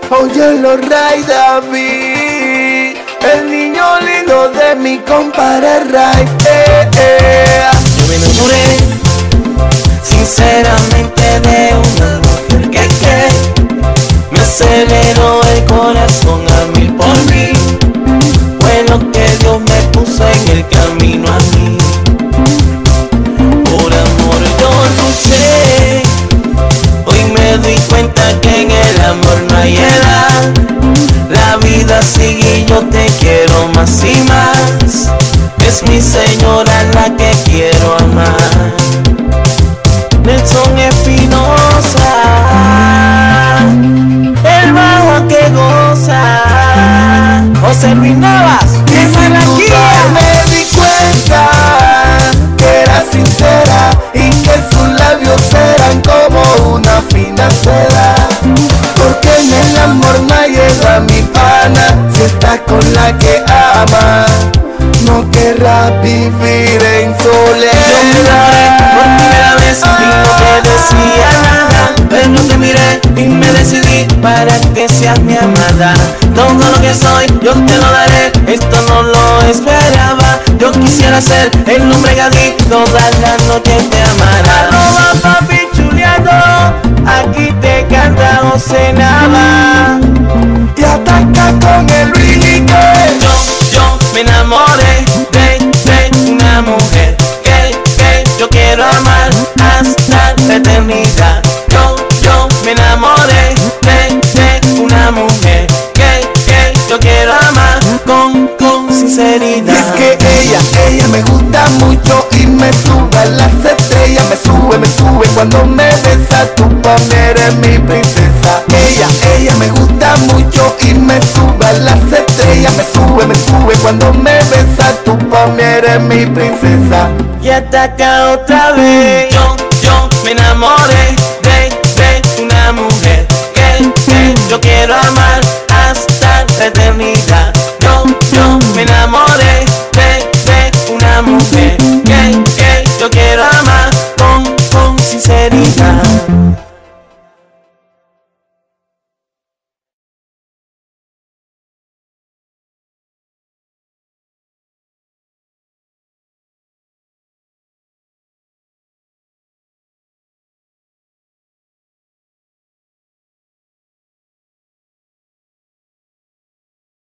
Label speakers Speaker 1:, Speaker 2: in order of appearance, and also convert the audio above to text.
Speaker 1: Oye, los Ray David, el niño lindo de mi compadre Ray.
Speaker 2: Yo me enamoré sinceramente de una mujer que me aceleró el corazón a mil por mí. Fue lo que Dios me puso en el camino a mí. Por amor yo luché, hoy me doy cuenta que en el amor no hay edad. La vida sigue y yo te quiero más y más. Es mi señora la que quiero amar. Nelson Espinosa, el bajo que goza. José Luis Navas,
Speaker 1: Y sin dudar me di cuenta que era sincera y que sus labios eran como una fina seda. Porque en el amor no hay edad, mi pana, si está con la que ama, no querrá vivir en soledad.
Speaker 2: Por primera vez y no te decía nada, pero te miré y me decidí para que seas mi amada. Todo lo que soy yo te lo daré, esto no lo esperaba. Yo quisiera ser el hombre que a ti todas las noches te amará. Arroba papi chuleando, aquí te canta José Nava.
Speaker 1: Y ataca con el ritmo.
Speaker 2: Yo me enamoré de una mujer que yo quiero amar hasta la eternidad. Yo me enamoré de una mujer que yo quiero amar con sinceridad.
Speaker 1: Y es que ella me gusta mucho y me sube a las estrellas, me sube cuando me besa, tú pa' mí eres mi princesa. Ella me gusta mucho y me sube a las estrellas, me sube cuando me besa, tú pa' mí eres mi princesa.
Speaker 2: Y ataca otra vez. Yo me enamoré de una mujer que yo quiero amar hasta la eternidad. Yo me enamoré de una mujer que